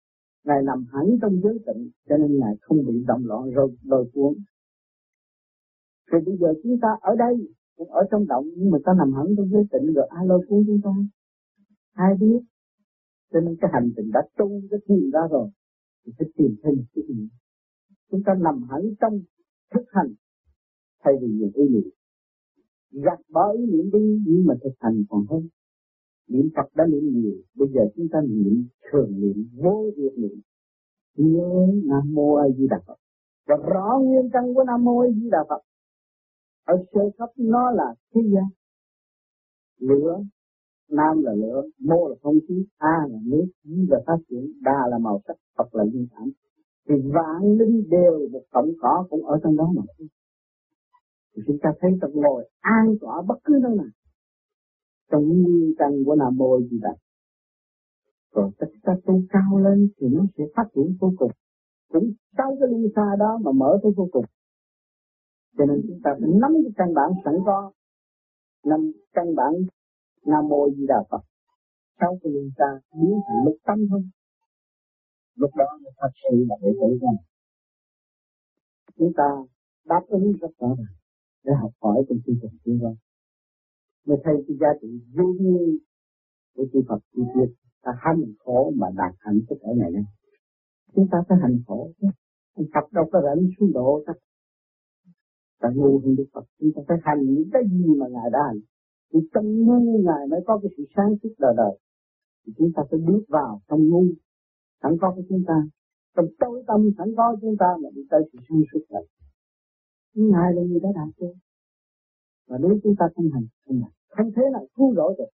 Ngài nằm hẳn trong giới tịnh, cho nên Ngài không bị động loạn lôi cuốn. Rồi bây giờ chúng ta ở đây, cũng ở trong động, nhưng mà ta nằm hẳn trong giới tịnh, rồi ai lôi cuốn chúng ta? Ai biết? Cho nên cái hành trình đã tu, đã tìm ra rồi, thì phải tìm thêm cái gì? Chúng ta nằm hẳn trong thực hành, thay vì những ý niệm. Gạt bỏ ý niệm đi, nhưng mà thực hành còn hơn. Niệm Phật đã niệm nhiều, bây giờ chúng ta niệm thường niệm, vô việc niệm. Nhớ Nam Mô A Di Đà Phật và rõ nguyên căn của Nam Mô A Di Đà Phật. Ở sơ cấp nó là thế gian, lửa, Nam là lửa, Mô là không khí, A là nước, Di là phát triển, Đà là màu sắc, Phật là duyên cảm. Thì vạn linh đều một tổng cỏ cũng ở trong đó mà. Thì chúng ta thấy ta ngồi an tọa bất cứ nơi nào trong nguyên căn của Nam Mô A Di Đà. Rồi tất cả tu cao lên thì nó sẽ phát triển vô cùng. Cũng sau cái ly xa đó mà mở tới vô cùng. Cho nên chúng ta phải nắm cái căn bản sẵn có, nắm căn bản Nam Mô Di Đà Phật. Sau cái ly xa biến thành lục tâm thôi. Lúc đó nó thật sự là đệ tử của mình. Chúng ta đáp ứng rất rõ ràng để học hỏi trong chương trình tiến hóa. Mới thấy cái giá trị vô nhiên của chư Phật chư Thiên. Ta hành khổ mà đạt hạnh phúc ở ngày nay. Chúng ta phải hành khổ chứ. Phật đâu có rảnh xuống độ ta. Ta ngu hơn Đức Phật. Chúng ta phải hành những cái gì mà Ngài đã hành. Thì trong ngu Ngài mới có cái sự sáng suốt đời đời. Thì chúng ta phải bước vào trong ngu sẵn có của chúng ta. Trong tối tâm sẵn có chúng ta mà đi tới sự sáng suốt đời. Ngài là người đã đạt được. Và nếu chúng ta không hành, không thế nào cứu rỗi được.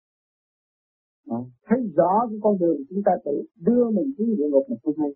Thấy rõ cái con đường chúng ta tự đưa mình xuống địa ngục mà không hay.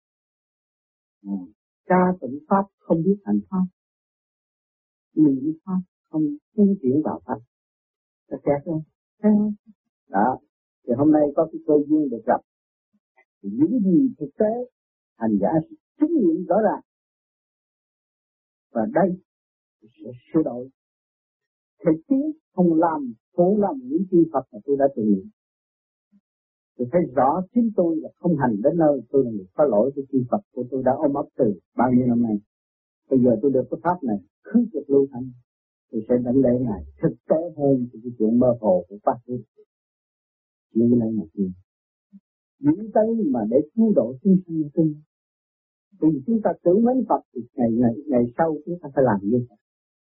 Cha tịnh pháp không biết hành pháp, niệm pháp không tiến triển vào pháp, ta kẹt không? Thấy không? Đó. Thì hôm nay có cái cơ duyên được gặp, thì những gì thực tế hành giả sẽ chứng nghiệm rõ ràng. Và đây sẽ sửa đổi. Thực tiến không làm phụ lòng những chư Phật mà tôi đã từng nghiệm. Tôi thấy rõ chính tôi là không hành đến nơi, tôi là người có lỗi với chư Phật của tôi đã ôm ấp từ bao nhiêu năm nay. Bây giờ tôi được cái pháp này, khứ trực lưu thanh, tôi sẽ đánh lễ Ngài thực tế hơn thì cái chuyện mơ hồ của pháp lý. Như này một chuyện. Những cái mà để cứu độ chúng sinh sinh. Vì chúng ta tưởng mến Phật thì ngày sau chúng ta phải làm như vậy.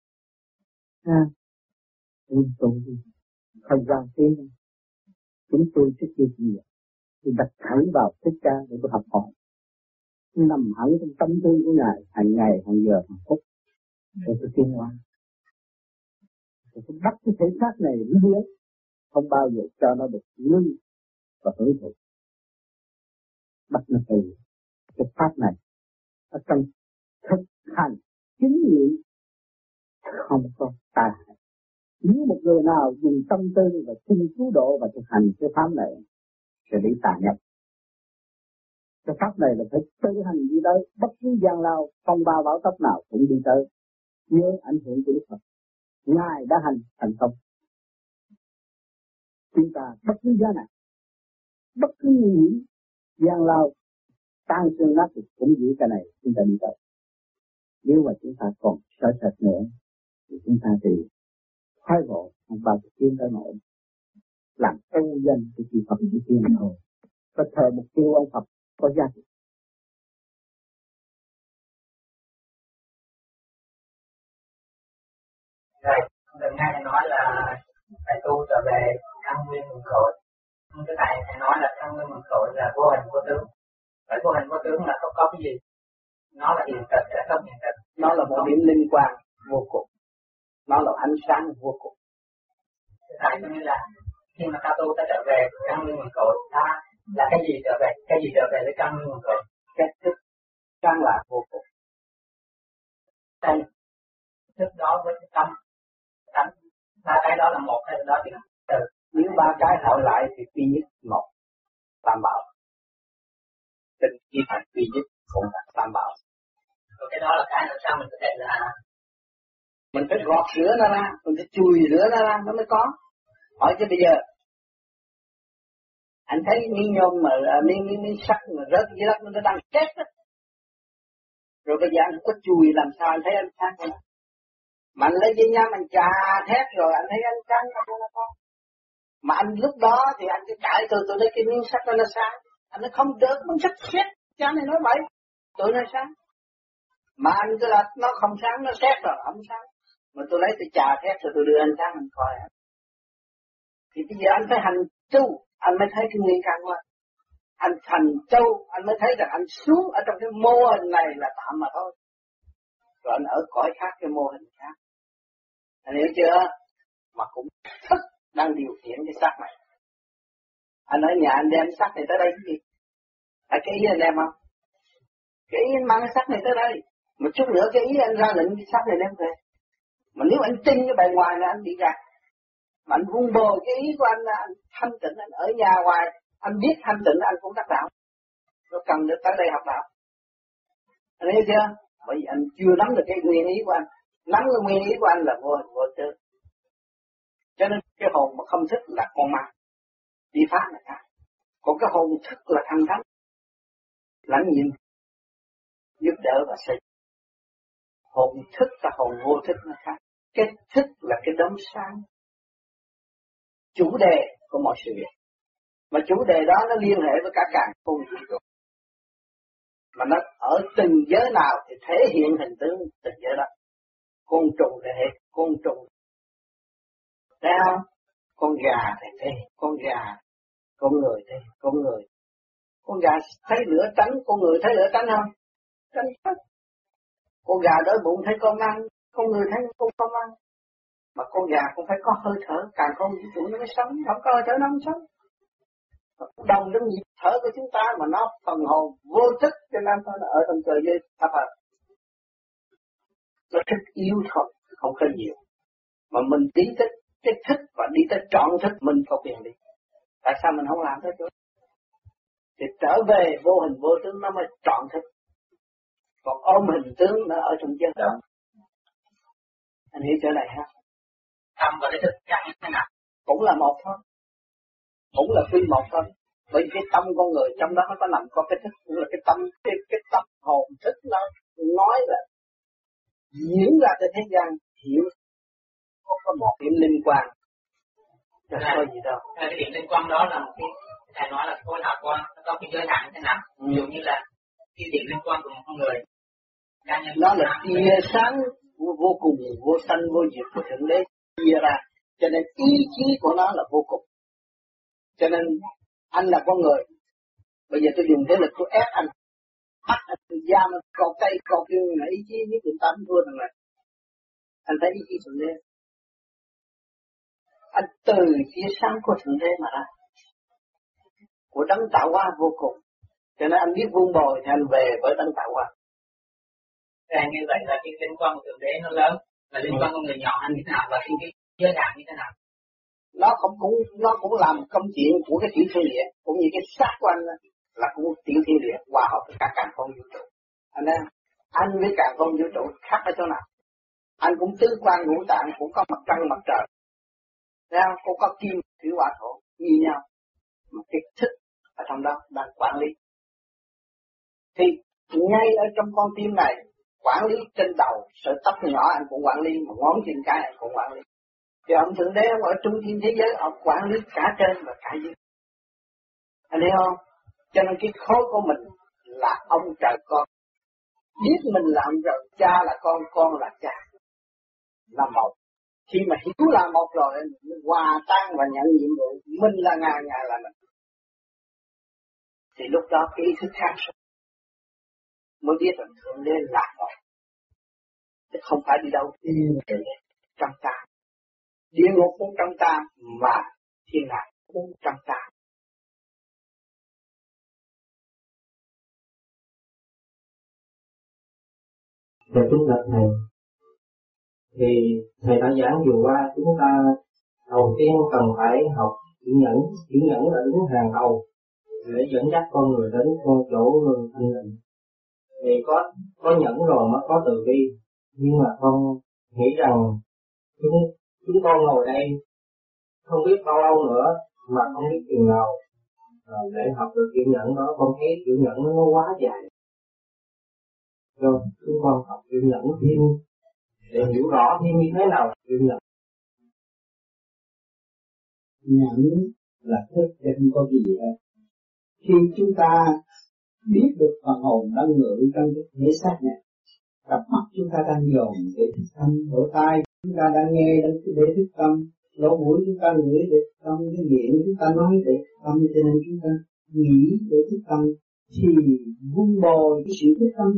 Tôi không gian tiếng. Chúng tôi trước kia gì vậy? Tôi đặt thẳng vào Thích Ca để tôi học hỏi. Nằm hẳn trong tâm tư của Ngài, hàng ngày, hàng giờ, hàng phút. Để tôi tiến hóa. Tôi bắt cái thể xác này biến, không bao giờ cho nó được ngưng và hưởng thụ. Bắt nó từ cái pháp này ở trong thực hành chính nghiệm không có tai hại. Nếu một người nào dùng tâm tư và xin cứu độ và thực hành cái pháp này sẽ bị tà nhập. Cái pháp này là phải tự hành đi tới, bất cứ gian lao, phong ba bão táp nào cũng đi tới. Nhớ ảnh hưởng của Đức Phật. Ngài đã hành thành công. Chúng ta bất cứ giá nào, bất cứ nguy hiểm, gian lao, tan xương nát thì cũng giữ cái này chúng ta đi tới. Nếu mà chúng ta còn sợ sệt nữa thì chúng ta thì khoái vội không bao giờ tiến tới nổi. Làm ô danh thì chỉ Phật chỉ tiên thôi. Có thờ mục tiêu ông Phật có giá trị. Rồi, lần ngay thầy nói là thầy tu trở về căn nguyên nguồn cội. Nhưng cái này thầy nói là căn nguyên nguồn cội là vô hình vô tướng. Vậy vô hình vô tướng là không có cái gì. Nó là hiện thực hay không hiện thực. Nó là một điểm linh quang vô cùng. Nó là ánh sáng vô cùng. Tại cho nên là khi mà ta tu ta trở về căn nguyên nguồn cội, ta là cái gì trở về? Cái gì trở về với căn nguyên nguồn cội? Cái thức sáng lạc vô cùng. Đây, thức đó với cái tâm, ba cái đó là một hay là đó chứ? Nếu ba cái hội lại thì duy nhất một, tam bảo. Tình chi thành duy nhất cũng là tam bảo. Rồi cái đó là cái làm sao mình có thể là mình phải gọt rửa nó ra, mình phải chùi rửa nó ra nó mới có. Hỏi chứ bây giờ Anh thấy miếng nhôm mà miếng sắt mà rớt dưới đất nó đang chết đó. Rồi bây giờ anh có chùi làm sao anh thấy anh sáng không? Mà anh lấy dây nhám anh chà thét rồi anh thấy anh sáng không? Mà anh lúc đó thì anh cứ cãi tôi lấy cái miếng sắt nó sáng. Anh nói không được, miếng sắt xét, cha này nói bậy, tôi nói sáng. Mà anh cứ là nó không sáng, nó xét rồi, không sáng. Mà tôi lấy tôi chà thét rồi tôi đưa anh sáng anh coi. Thì bây giờ anh phải hành tu, anh mới thấy cái nguyên căn của anh. Anh thành tu, anh mới thấy rằng anh xuống ở trong cái mô hình này là tạm mà thôi. Rồi anh ở cõi khác cái mô hình khác. Anh hiểu chưa? Mà cũng thức đang điều khiển cái xác này. Anh ở nhà anh đem xác này tới đây cái gì? Phải cái ý anh đem không? Cái ý anh mang cái xác này tới đây. Một chút nữa cái ý anh ra lệnh cái xác này đem về. Mà nếu anh tin cái bề ngoài là anh bị gạt. Mà anh vun bồi cái ý của anh là anh thanh tịnh, anh ở nhà hoài, anh biết thanh tịnh anh cũng đắc đạo. Nó cần được tới đây học đạo. Anh hiểu chưa? Bởi vì anh chưa nắm được cái nguyên ý của anh. Nắm cái nguyên ý của anh là vô tư. Cho nên cái hồn mà không thức là con ma. Đi phá là khác. Còn cái hồn thức là thăng thánh. Lãnh nhiệm. Giúp đỡ và xây. Hồn thức và hồn vô thức nó khác. Cái thức là cái đống sáng. Chủ đề của mọi sự việc. Mà chủ đề đó nó liên hệ với cả càn khôn vũ trụ. Mà nó ở từng giới nào thì thể hiện hình tướng từng giới đó. Côn trùng thì hệ côn trùng. Thấy không? Con gà thì thể hiện con gà. Con người thì con người. Con gà thấy lửa tránh, con người thấy lửa tránh không? Tránh hết. Con gà đói bụng thấy con ăn, con người thấy con không ăn. Mà con gà cũng phải có hơi thở, càng không vũ trụ nó mới sống, không có hơi thở nó không sống. Đồng trong nhịp thở của chúng ta mà nó phần hồn vô thức cho nên nó ở trong trời dưới thấp hơn. Nó thức yếu thôi, không có nhiều. Mà mình đi tới cái thức và đi tới trọn thức mình có quyền đi. Tại sao mình không làm thế chứ? Thì trở về vô hình vô tướng nó mới trọn thức. Còn ôm hình tướng nó ở trong chân đó. Anh hiểu chỗ này ha? Tâm và cái thức chẳng thế nào? Cũng là một thôi. Cũng là phi một thôi. Bởi cái tâm con người trong đó nó có nằm có cái thức, cũng là cái tâm, cái tâm hồn thức nó nói là diễn ra cho thế gian hiểu có một điểm liên quan. Chẳng có gì đâu. Cái điểm liên quan đó là một cái thầy nói là khối học quan nó có cái giới hạn như thế nào? Ví dụ như là cái điểm liên quan của một con người. Nó là tia sáng vô cùng, vô sanh, vô diệt của Thượng Đế chia ra. Cho nên ý chí của nó là vô cùng. Cho nên anh là con người. Bây giờ tôi dùng thế lực tôi ép anh. Bắt anh giam anh cột tay cột chân là ý chí với tụi tâm thua thằng này. Anh thấy ý chí Thượng Đế. Anh từ tia sáng của Thượng Đế mà ra. Của đấng tạo hóa vô cùng. Cho nên anh biết vun bồi thì anh về với đấng tạo hóa. Như vậy là cái liên quan của Thượng Đế nó lớn. Và liên quan của người nhỏ anh như thế nào? Và cái giới hạn như thế nào? Nó cũng làm công chuyện của cái tiểu thiên địa, cũng như cái xác của anh là cũng tiểu thiên địa hòa hợp với cả càn khôn vũ trụ. Anh với càn khôn vũ trụ khác ở chỗ nào? Anh cũng tứ quan ngũ tạng, cũng có mặt trăng mặt trời, thấy không? Cũng có kim thủy hỏa thổ như nhau, một cái thức ở trong đó đang quản lý. Thì ngay ở trong con tim này quản lý trên đầu, sợi tóc nhỏ anh cũng quản lý, mà ngón chân cái anh cũng quản lý. Thì ông Thượng Đế ông ở trung thiên thế giới, ông quản lý cả trên và cả dưới. Anh hiểu không? Cho nên cái khối của mình là ông trời con. Biết mình là ông trời, cha là con là cha. Là một. Khi mà hiểu là một rồi, hòa tan và nhận nhiệm vụ, mình là Ngài là mình. Thì lúc đó cái ý thức khác mới biết rằng Thượng Đế là một. Chứ không phải đi đâu đi trong ta. Địa ngục cũng trong ta, mà thiên đàng cũng trong ta. Về chúng ta thầy, thì thầy đã giảng vừa qua chúng ta đầu tiên cần phải học chữ nhẫn là đứng hàng đầu để dẫn dắt con người đến con chỗ thanh tịnh. Thì có nhẫn rồi mới có từ bi, nhưng mà con nghĩ rằng chúng con ngồi đây không biết bao lâu nữa mà không biết chừng nào Để học được kiên nhẫn đó, con thấy kiên nhẫn nó quá dài. Rồi chúng con học kiên nhẫn thêm để hiểu rõ thêm như thế nào kiên nhẫn. Nhẫn là thức chứ không có gì hết. Khi chúng ta biết được phần hồn đang ngự trong cái thể xác này, cặp mắt chúng ta đang dồn để thức tâm, lỗ tai chúng ta đang nghe để thức tâm, lỗ mũi chúng ta ngửi để thức tâm, cái miệng chúng ta nói để thức tâm, cho nên chúng ta nghĩ để thức tâm thì vun bồi cái sự thức tâm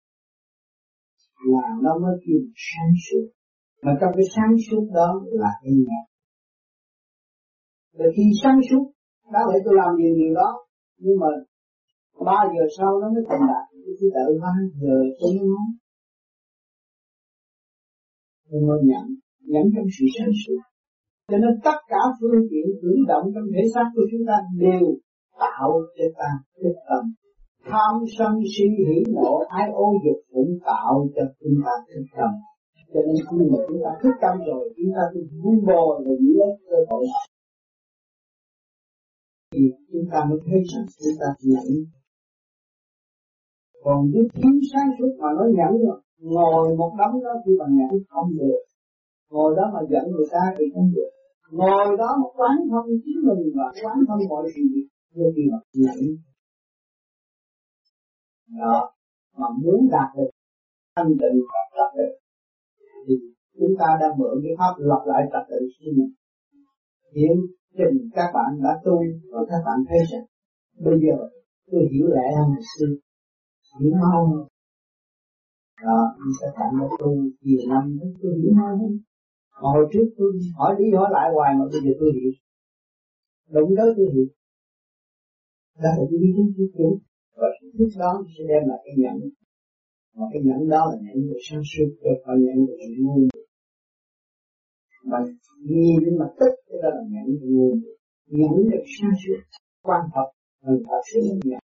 là nó mới kêu sáng suốt. Mà trong cái sáng suốt đó là cái nhẹ. Rồi khi sáng suốt, đó vậy tôi làm điều đó, nhưng mà 3 giờ sau nó mới thành đạt, tôi đợi 3 giờ tôi mới nói. Tôi mới nhận trong sự sáng suốt. Cho nên tất cả phương tiện cử động trong thể xác của chúng ta đều tạo cho ta thức tâm. Tham sân si hỉ nộ ái ô dục cũng tạo cho chúng ta thức tâm. Cho nên khi mà chúng ta thức tâm rồi, chúng ta cứ vun bồi và giữ lấy cơ hội thì chúng ta mới thấy rằng chúng ta nhẫn. Còn nếu thiếu sáng suốt mà nói nhẫn rồi, ngồi một đống đó thì bằng nhẫn không được. Ngồi đó mà giận người ta thì không được. Ngồi đó mà quán thông chính mình và quán thông mọi sự việc như kỳ mặt nhẫn. Đó, mà muốn đạt được thanh tịnh và trật tự thì chúng ta đang mượn cái pháp lập lại trật tự sinh mệnh. Hiện trình các bạn đã tu và các bạn thấy rằng bây giờ tôi hiểu lẽ hơn hồi xưa, hiểu mau hơn. Đó, các bạn đã tu nhiều năm tôi hiểu mau hơn. Hồi trước tôi hỏi đi hỏi lại hoài mà bây giờ tôi hiểu. Đúng đó tôi hiểu. Đó là tôi đi đến thức đúng. Và thức đó sẽ đem lại cái nhẫn. Và cái nhẫn đó là nhẫn về sáng suốt, rồi phải nhẫn về sự ngu. Mà nhìn đến mặt tích, cái đó là nhẫn về ngu. Nhẫn về sáng suốt, quan trọng hơn thật sự là nhẫn.